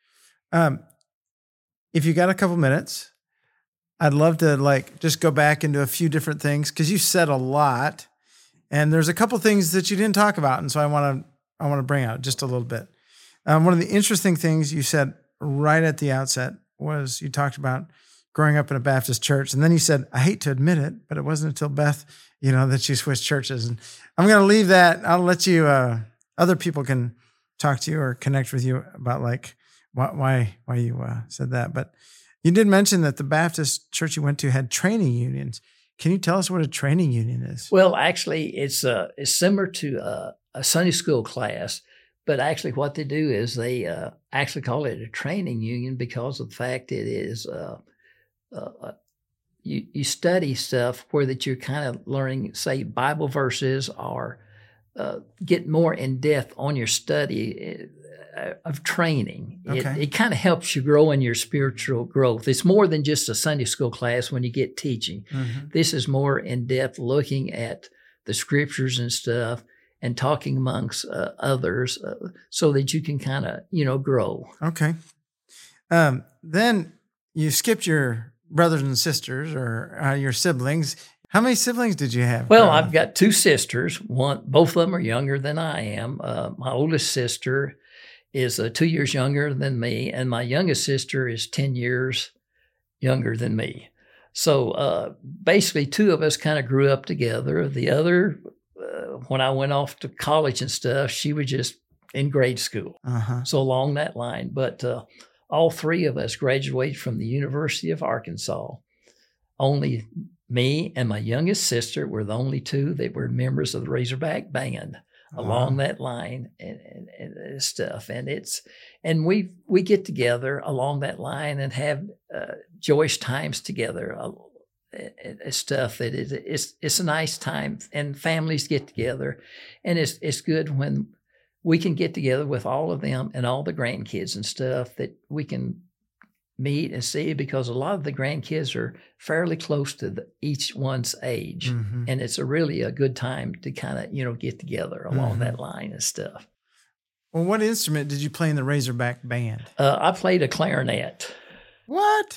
If you got a couple minutes, I'd love to just go back into a few different things, because you said a lot, and there's a couple things that you didn't talk about, and so I want to bring out just a little bit. One of the interesting things you said right at the outset was you talked about growing up in a Baptist church, and then you said, I hate to admit it, but it wasn't until Beth, that you switched churches. And I'm going to leave that. I'll let you, other people can talk to you or connect with you about why you said that. But you did mention that the Baptist church you went to had training unions. Can you tell us what a training union is? Well, actually, it's similar to a Sunday school class, but actually what they do is they actually call it a training union because of the fact it is you study stuff where that you're kind of learning, say, Bible verses, or get more in depth on your study of training. Okay. It kind of helps you grow in your spiritual growth. It's more than just a Sunday school class when you get teaching. Mm-hmm. This is more in depth, looking at the scriptures and stuff and talking amongst others so that you can kind of, grow. Okay. Then you skipped your brothers and sisters, or your siblings. How many siblings did you have? Well, I've got 2 sisters. Both of them are younger than I am. My oldest sister is 2 years younger than me, and my youngest sister is 10 years younger than me. So basically, 2 of us kind of grew up together. The other, when I went off to college and stuff, she was just in grade school. Uh-huh. So along that line. But all 3 of us graduated from the University of Arkansas. Only me and my youngest sister were the only 2 that were members of the Razorback Band. along that line and stuff. And we get together along that line and have joyous times together. Stuff that it's a nice time, and families get together, and it's good when we can get together with all of them and all the grandkids and stuff that we can meet and see, because a lot of the grandkids are fairly close to each one's age, and it's really a good time to kind of get together along that line and stuff. Well, what instrument did you play in the Razorback band? I played a clarinet. What?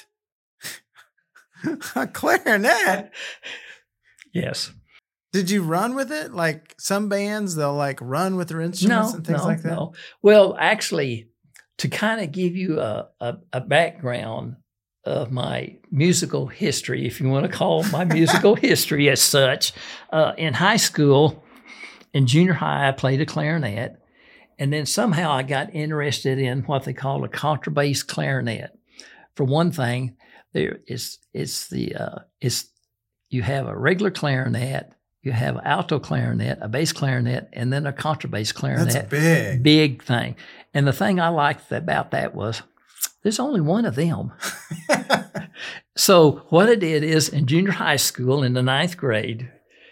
A clarinet? Yes. Did you run with it? Like some bands, they'll like run with their instruments and things like that? No. Well, actually, to kind of give you a background of my musical history, if you want to call my musical history as such, in high school, in junior high, I played a clarinet. And then somehow I got interested in what they call a contrabass clarinet. For one thing, you have a regular clarinet, you have alto clarinet, a bass clarinet, and then a contrabass clarinet. That's big. Big thing. And the thing I liked about that was there's only one of them. So what I did is in junior high school in the 9th grade,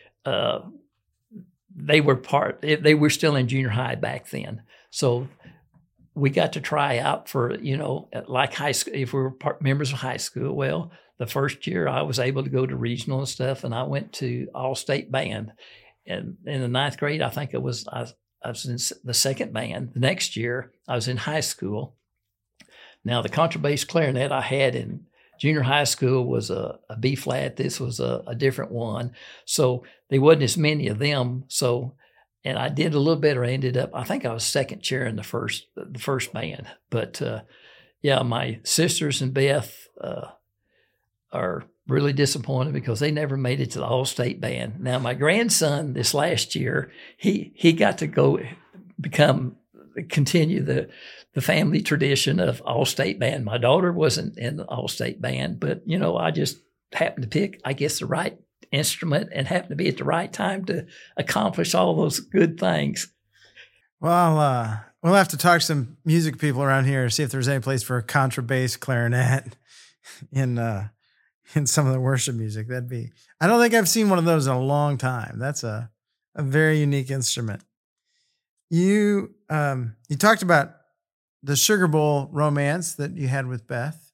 they were still in junior high back then. So we got to try out for, like high school, if we were members of high school. Well, the first year I was able to go to regional and stuff, and I went to all-state band. And in the 9th grade, I think I was in the second band. The next year, I was in high school. Now, the contrabass clarinet I had in junior high school was a B-flat. This was a different one. So there wasn't as many of them. And I did a little better. I think I was second chair in the first band. But my sisters and Beth are really disappointed because they never made it to the all-state band. Now, my grandson this last year, he got to go continue the family tradition of all-state band. My daughter wasn't in the all-state band, but I just happened to pick, I guess, the right instrument and happened to be at the right time to accomplish all those good things. Well, we'll have to talk to some music people around here, see if there's any place for a contrabass clarinet in some of the worship music. I don't think I've seen one of those in a long time. That's a very unique instrument. You talked about the Sugar Bowl romance that you had with Beth.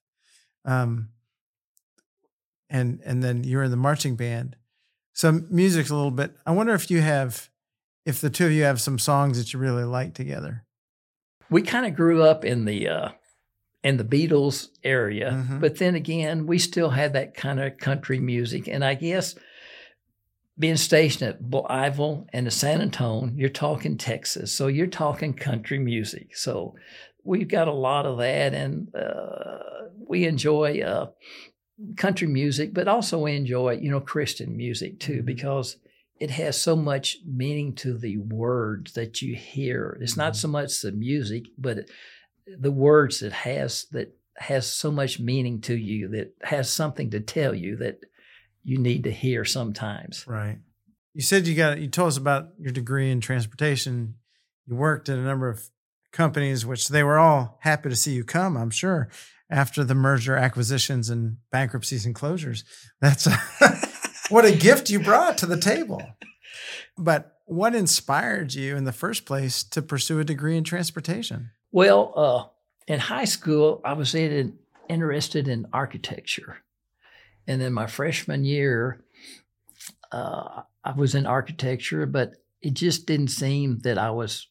And then you were in the marching band. So music's a little bit, I wonder if the two of you have some songs that you really like together. We kind of grew up in the Beatles area, but then again, we still had that kind of country music. And I guess being stationed at Blytheville and San Antonio, you're talking Texas. So you're talking country music. So we've got a lot of that, and we enjoy country music, but also we enjoy, Christian music too, because it has so much meaning to the words that you hear. It's not so much the music, but the words that has so much meaning to you, that has something to tell you that you need to hear sometimes. Right. You said you told us about your degree in transportation. You worked at a number of companies, which they were all happy to see you come, I'm sure, after the merger, acquisitions, and bankruptcies and closures. That's what a gift you brought to the table. But what inspired you in the first place to pursue a degree in transportation? Well, in high school, I was interested in architecture. And then my freshman year, I was in architecture, but it just didn't seem that I was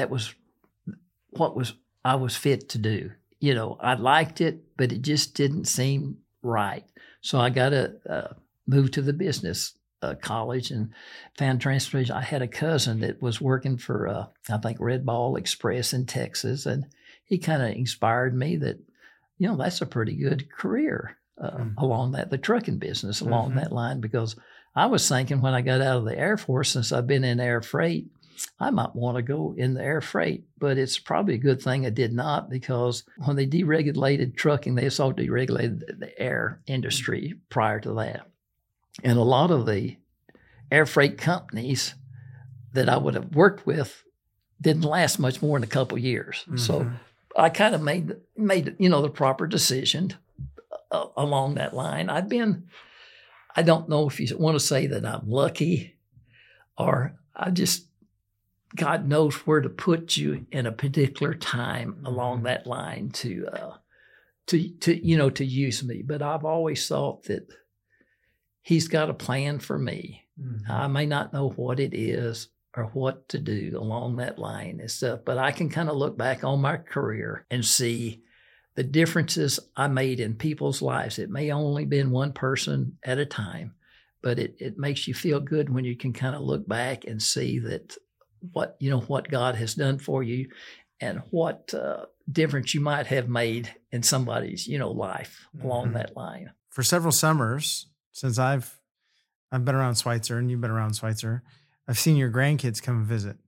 fit to do. I liked it, but it just didn't seem right. So I got to move to the business college and found transportation. I had a cousin that was working for, I think, Red Ball Express in Texas, and he kind of inspired me that, that's a pretty good career along the trucking business along that line, because I was thinking when I got out of the Air Force, since I've been in air freight, I might want to go in the air freight, but it's probably a good thing I did not, because when they deregulated trucking, they also deregulated the air industry prior to that. And a lot of the air freight companies that I would have worked with didn't last much more than a couple years. Mm-hmm. So I kind of made the proper decision along that line. I don't know if you want to say that I'm lucky, or God knows where to put you in a particular time along that line to use me. But I've always thought that He's got a plan for me. Mm-hmm. I may not know what it is or what to do along that line and stuff, but I can kind of look back on my career and see the differences I made in people's lives. It may only been one person at a time, but it makes you feel good when you can kind of look back and see that what God has done for you and what difference you might have made in somebody's, life along that line. For several summers, since I've been around Schweitzer and you've been around Schweitzer, I've seen your grandkids come and visit.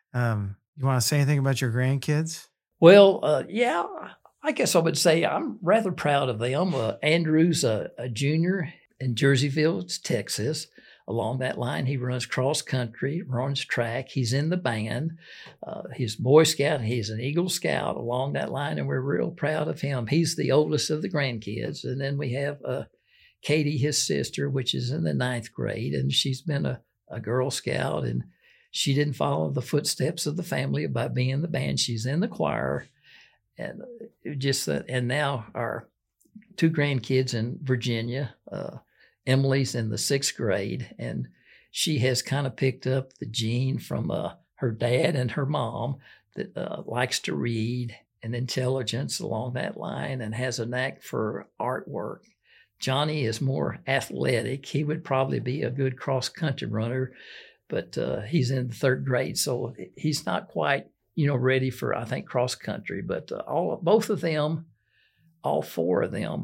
You want to say anything about your grandkids? Well, yeah, I guess I would say I'm rather proud of them. Andrew's a junior in Jerseyville, Texas. Along that line, he runs cross country, runs track. He's in the band. He's Boy Scout. He's an Eagle Scout along that line, and we're real proud of him. He's the oldest of the grandkids. And then we have Katie, his sister, which is in the 9th grade, and she's been a Girl Scout, and she didn't follow the footsteps of the family by being in the band. She's in the choir, and and now our 2 grandkids in Virginia. Emily's in the 6th grade, and she has kind of picked up the gene from her dad and her mom that likes to read and intelligence along that line and has a knack for artwork. Johnny is more athletic. He would probably be a good cross-country runner, but he's in the 3rd grade, so he's not quite, ready for, I think, cross-country. But both of them, all 4 of them,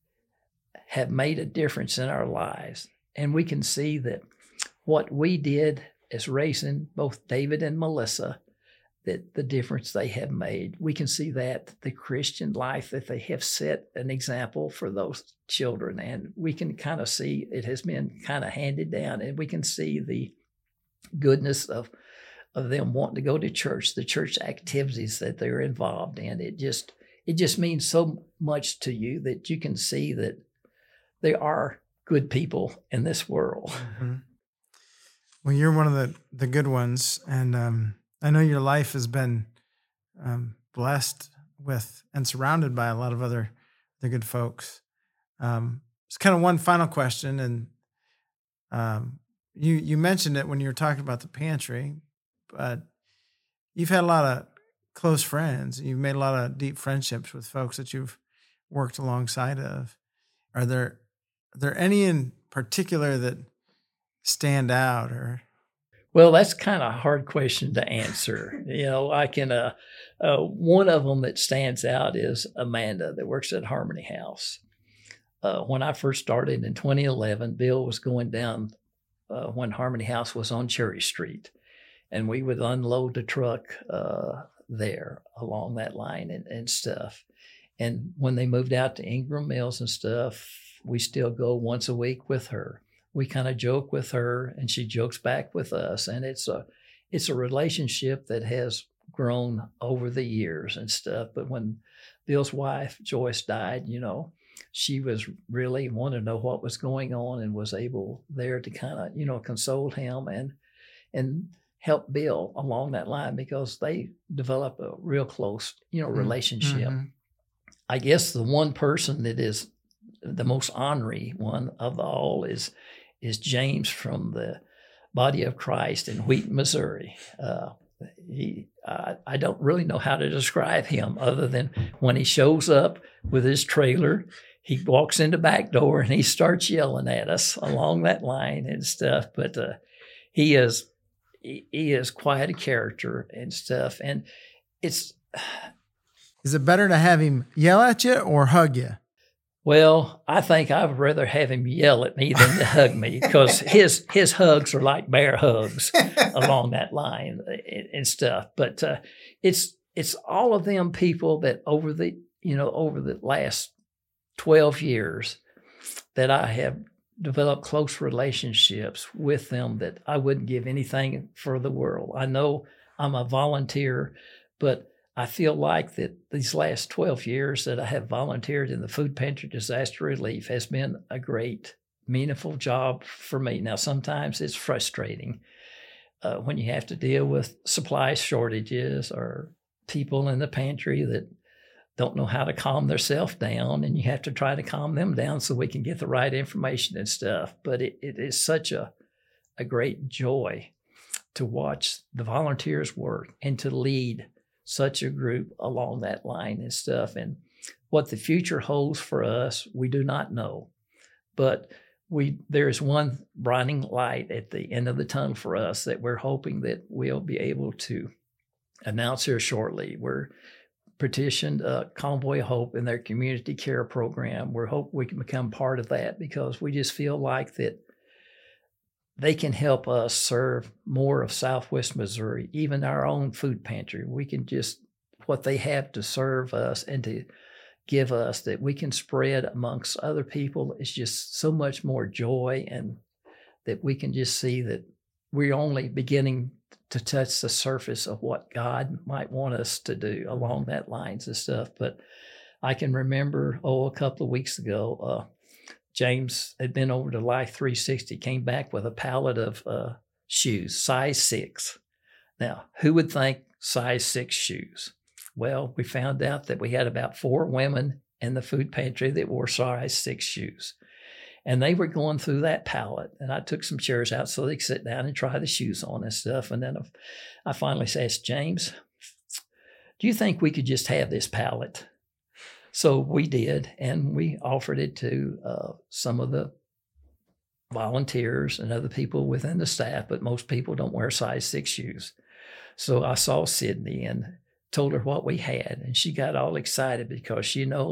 have made a difference in our lives. And we can see that what we did as raising both David and Melissa, that the difference they have made. We can see that the Christian life that they have set an example for those children. And we can kind of see it has been kind of handed down, and we can see the goodness of them wanting to go to church, the church activities that they're involved in. It just means so much to you that you can see that there are good people in this world. Mm-hmm. Well, you're one of the good ones. And I know your life has been blessed with and surrounded by a lot of other good folks. It's kind of one final question. And you mentioned it when you were talking about the pantry, but you've had a lot of close friends. You've made a lot of deep friendships with folks that you've worked alongside of. Are there any in particular that stand out? Or well, that's kind of a hard question to answer. I can one of them that stands out is Amanda that works at Harmony House. When I first started in 2011, Bill was going down when Harmony House was on Cherry Street, and we would unload the truck there along that line and stuff. And when they moved out to Ingram Mills and stuff, we still go once a week with her. We kind of joke with her, and she jokes back with us. And it's a relationship that has grown over the years and stuff. But when Bill's wife, Joyce, died, she was really wanted to know what was going on and was able there to kind of, console him and help Bill along that line, because they develop a real close, relationship. Mm-hmm. I guess the one person that is the most ornery one of all is James from the Body of Christ in Wheaton, Missouri. I don't really know how to describe him other than when he shows up with his trailer, he walks in the back door and he starts yelling at us along that line and stuff. But he is quite a character and stuff. And is it better to have him yell at you or hug you? Well, I think I'd rather have him yell at me than to hug me, because his hugs are like bear hugs along that line and stuff. But it's all of them people that over the last 12 years that I have developed close relationships with them that I wouldn't give anything for the world. I know I'm a volunteer, but I feel like that these last 12 years that I have volunteered in the food pantry disaster relief has been a great, meaningful job for me. Now, sometimes it's frustrating when you have to deal with supply shortages or people in the pantry that don't know how to calm themselves down, and you have to try to calm them down so we can get the right information and stuff. But it is such a great joy to watch the volunteers work and to lead such a group along that line and stuff. And what the future holds for us, we do not know. But there is one brighting light at the end of the tunnel for us that we're hoping that we'll be able to announce here shortly. We're petitioned Convoy of Hope in their community care program. We hope we can become part of that because we just feel like that they can help us serve more of Southwest Missouri, even our own food pantry. We can just, what they have to serve us and to give us that we can spread amongst other people is just so much more joy, and that we can just see that we're only beginning to touch the surface of what God might want us to do along that lines and stuff. But I can remember, a couple of weeks ago, James had been over to Life 360, came back with a pallet of shoes, size 6. Now, who would think size 6 shoes? Well, we found out that we had about 4 women in the food pantry that wore size 6 shoes. And they were going through that pallet, and I took some chairs out so they could sit down and try the shoes on and stuff. And then I finally asked James, do you think we could just have this pallet? So we did, and we offered it to some of the volunteers and other people within the staff, but most people don't wear size 6 shoes. So I saw Sydney and told her what we had, and she got all excited because, you know,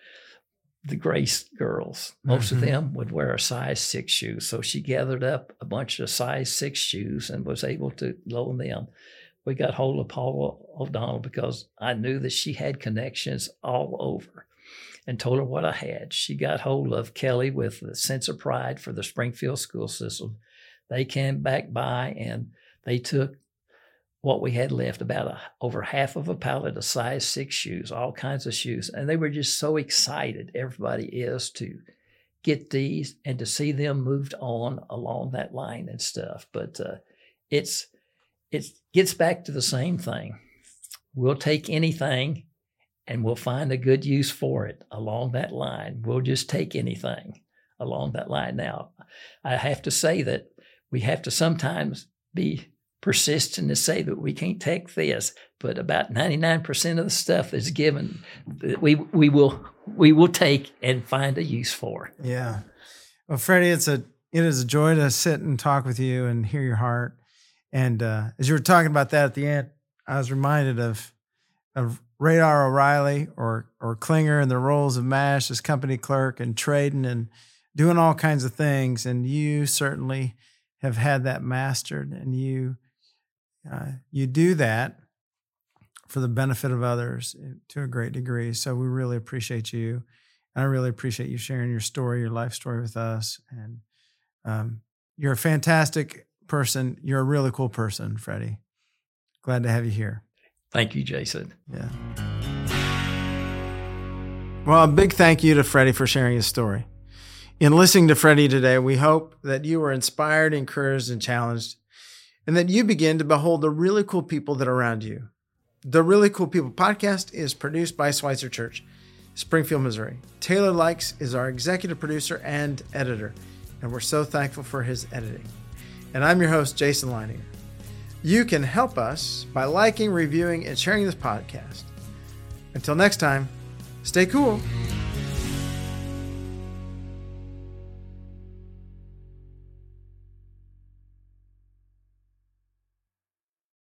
the Grace girls, most of them would wear a size 6 shoe. So she gathered up a bunch of size 6 shoes and was able to loan them. We got hold of Paula O'Donnell because I knew that she had connections all over, and told her what I had. She got hold of Kelly with the Sense of Pride for the Springfield school system. They came back by and they took what we had left, about over half of a pallet of size 6 shoes, all kinds of shoes. And they were just so excited, everybody is, to get these and to see them moved on along that line and stuff. But it gets back to the same thing. We'll take anything and we'll find a good use for it along that line. We'll just take anything along that line. Now, I have to say that we have to sometimes be persistent to say that we can't take this, but about 99% of the stuff that's given, we will take and find a use for. Yeah. Well, Freddie, it is a joy to sit and talk with you and hear your heart. And as you were talking about that at the end, I was reminded of Radar O'Reilly or Klinger in the roles of MASH as company clerk and trading and doing all kinds of things. And you certainly have had that mastered, and you do that for the benefit of others to a great degree. So we really appreciate you. And I really appreciate you sharing your story, your life story with us. And you're a fantastic person. You're a really cool person, Freddie. Glad to have you here. Thank you, Jason. Yeah. Well, a big thank you to Freddie for sharing his story. In listening to Freddie today, we hope that you were inspired, encouraged, and challenged, and that you begin to behold the really cool people that are around you. The Really Cool People podcast is produced by Schweitzer Church, Springfield, Missouri. Taylor Likes is our executive producer and editor, and we're so thankful for his editing. And I'm your host, Jason Leininger. You can help us by liking, reviewing, and sharing this podcast. Until next time, stay cool.